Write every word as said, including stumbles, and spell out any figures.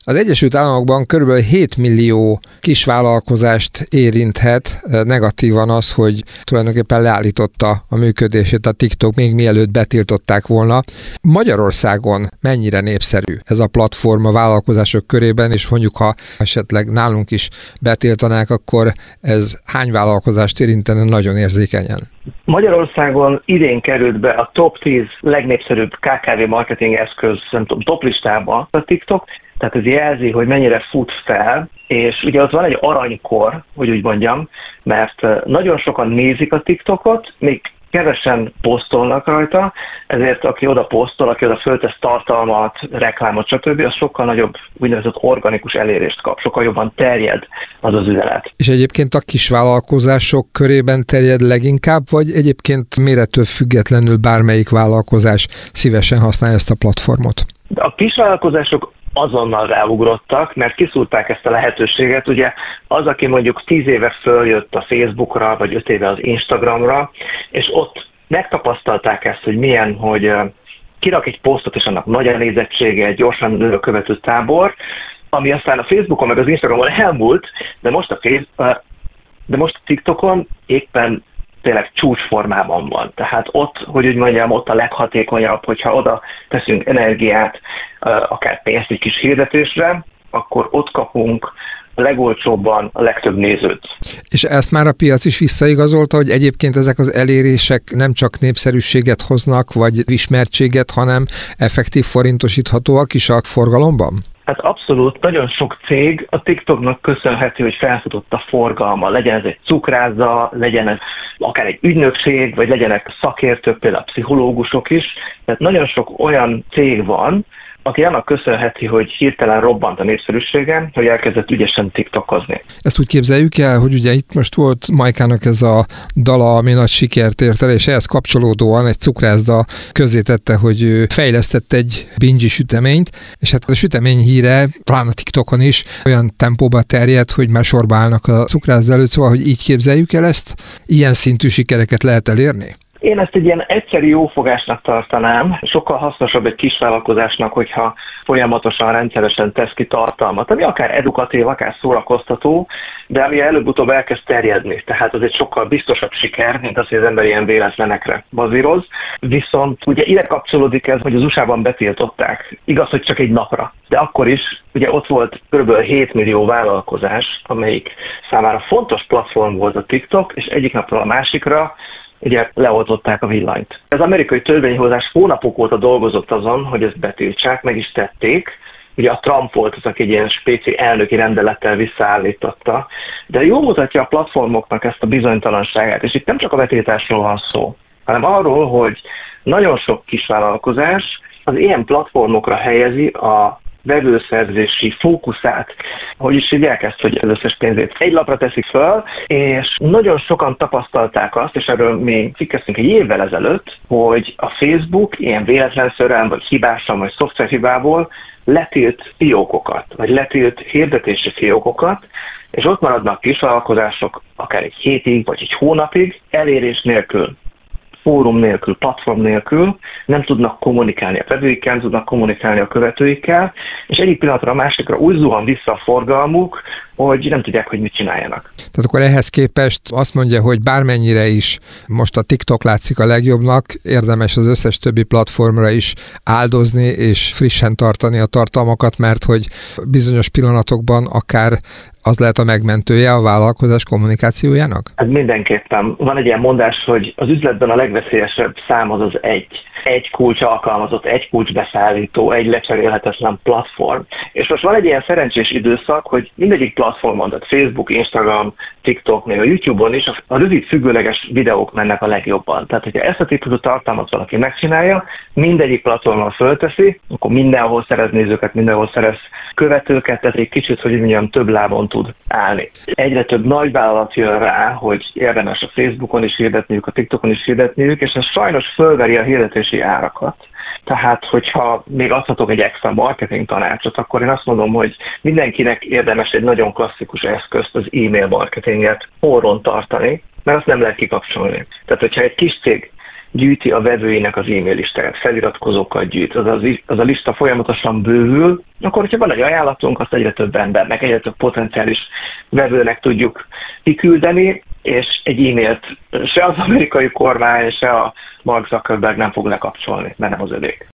Az Egyesült Államokban körülbelül hét millió kisvállalkozást érinthet negatívan az, hogy tulajdonképpen leállította a működését a TikTok, még mielőtt betiltották volna. Magyarországon mennyire népszerű ez a platform a vállalkozások körében, és mondjuk, ha esetleg nálunk is betiltanák, akkor ez hány vállalkozást érintene nagyon érzékenyen? Magyarországon idén került be a top tíz legnépszerűbb ká ká vé marketing eszköz, nem tudom, top listába a TikTok, tehát ez jelzi, hogy mennyire fut fel, és ugye az van egy aranykor, hogy úgy mondjam, mert nagyon sokan nézik a TikTokot, még kevesen posztolnak rajta, ezért aki oda posztol, aki oda föltesz tartalmat, reklámot, stb., az sokkal nagyobb úgynevezett organikus elérést kap, sokkal jobban terjed az az üzenet. És egyébként a kisvállalkozások körében terjed leginkább, vagy egyébként mérettől függetlenül bármelyik vállalkozás szívesen használja ezt a platformot? A kisvállalkozások azonnal ráugrottak, mert kiszúrták ezt a lehetőséget. Ugye az, aki mondjuk tíz éve följött a Facebookra, vagy öt éve az Instagramra, és ott megtapasztalták ezt, hogy milyen, hogy kirak egy posztot, és annak nagy elégedettsége, egy gyorsan nő követő tábor, ami aztán a Facebookon meg az Instagramon elmúlt, de most a, Facebook, de most a TikTokon éppen tényleg csúcsformában van. Tehát ott, hogy úgy mondjam, ott a leghatékonyabb, hogyha oda teszünk energiát, akár pénzt egy kis hirdetésre, akkor ott kapunk a legolcsóbban a legtöbb nézőt. És ezt már a piac is visszaigazolta, hogy egyébként ezek az elérések nem csak népszerűséget hoznak, vagy ismertséget, hanem effektív forintosíthatóak is a forgalomban? Hát abszolút, nagyon sok cég a TikToknak köszönhető, hogy felfutott a forgalma. Legyen ez egy cukrászda, legyen ez akár egy ügynökség, vagy legyenek szakértők, például pszichológusok is. Tehát nagyon sok olyan cég van, aki annak köszönheti, hogy hirtelen robbant a népszerűsége, hogy elkezdett ügyesen tiktokozni. Ezt úgy képzeljük el, hogy ugye itt most volt Majkának ez a dala, ami nagy sikert ért el, és ehhez kapcsolódóan egy cukrászda közzétette, hogy ő fejlesztett egy binge süteményt, és hát a sütemény híre talán a TikTokon is olyan tempóba terjed, hogy már sorba állnak a cukrászda előtt, szóval, hogy így képzeljük el ezt, ilyen szintű sikereket lehet elérni? Én ezt egy ilyen egyszeri jófogásnak tartanám, sokkal hasznosabb egy kisvállalkozásnak, hogyha folyamatosan, rendszeresen tesz ki tartalmat, ami akár edukatív, akár szórakoztató, de ami előbb-utóbb elkezd terjedni. Tehát az egy sokkal biztosabb siker, mint az, hogy az ember ilyen véletlenekre bazíroz. Viszont ugye ide kapcsolódik ez, hogy az u es á-ban betiltották. Igaz, hogy csak egy napra. De akkor is ugye ott volt kb. hét millió vállalkozás, amelyik számára fontos platform volt a TikTok, és egyik napról a másikra ugye leoltották a villanyt. Az amerikai törvényhozás hónapok óta dolgozott azon, hogy ezt betiltsák, meg is tették. Ugye a Trump volt az, aki egy ilyen spéci elnöki rendelettel visszaállította, de jól mutatja a platformoknak ezt a bizonytalanságát, és itt nem csak a betiltásról van szó, hanem arról, hogy nagyon sok kisvállalkozás az ilyen platformokra helyezi a vevőszerzési fókuszát, hogy is így elkezd, hogy az összes pénzét egy lapra teszik föl, és nagyon sokan tapasztalták azt, és erről mi cikkeztünk egy évvel ezelőtt, hogy a Facebook ilyen véletlenszerűen, vagy hibásan, vagy szoftverhibából letilt fiókokat, vagy letilt hirdetési fiókokat, és ott maradnak kisvállalkozások akár egy hétig, vagy egy hónapig elérés nélkül, fórum nélkül, platform nélkül, nem tudnak kommunikálni a vevőikkel, nem tudnak kommunikálni a követőikkel, és egyik pillanatra a másikra úgy zuhan vissza a forgalmuk, hogy nem tudják, hogy mit csináljanak. Tehát akkor ehhez képest azt mondja, hogy bármennyire is most a TikTok látszik a legjobbnak, érdemes az összes többi platformra is áldozni és frissen tartani a tartalmakat, mert hogy bizonyos pillanatokban akár az lehet a megmentője a vállalkozás kommunikációjának? Hát mindenképpen. Van egy ilyen mondás, hogy az üzletben a legveszélyesebb szám az az egy. Egy kulcs alkalmazott, egy kulcs beszállító, egy lecserélhetetlen platform. És most van egy ilyen szerencsés időszak, hogy mindegyik platformon, tehát Facebook, Instagram, TikTok, még a YouTube-on is a rövid függőleges videók mennek a legjobban. Tehát, hogyha ezt a típusú tartalmat valaki megcsinálja, mindegyik platformon fölteszi, akkor mindenhol szerez nézőket, mindenhol szerez követőket, tehát egy kicsit, hogy mondjam, több lábon tud állni. Egyre több nagyvállalat jön rá, hogy érdemes a Facebookon is hirdetniük, a TikTokon is hirdetniük, és ez sajnos fölveri a hirdetési árakat. Tehát, hogyha még adhatok egy extra marketing tanácsot, akkor én azt mondom, hogy mindenkinek érdemes egy nagyon klasszikus eszközt, az e-mail marketinget orron tartani, mert azt nem lehet kikapcsolni. Tehát, hogyha egy kis cég gyűjti a vevőinek az e-mail listáját, feliratkozókat gyűjt, az, az, az a lista folyamatosan bővül, akkor, hogyha van egy ajánlatunk, azt egyre több embernek, egyre több potenciális vevőnek tudjuk kiküldeni, és egy e-mailt se az amerikai kormány, se a Mark Zuckerberg nem fog lekapcsolni, mert nem az övék.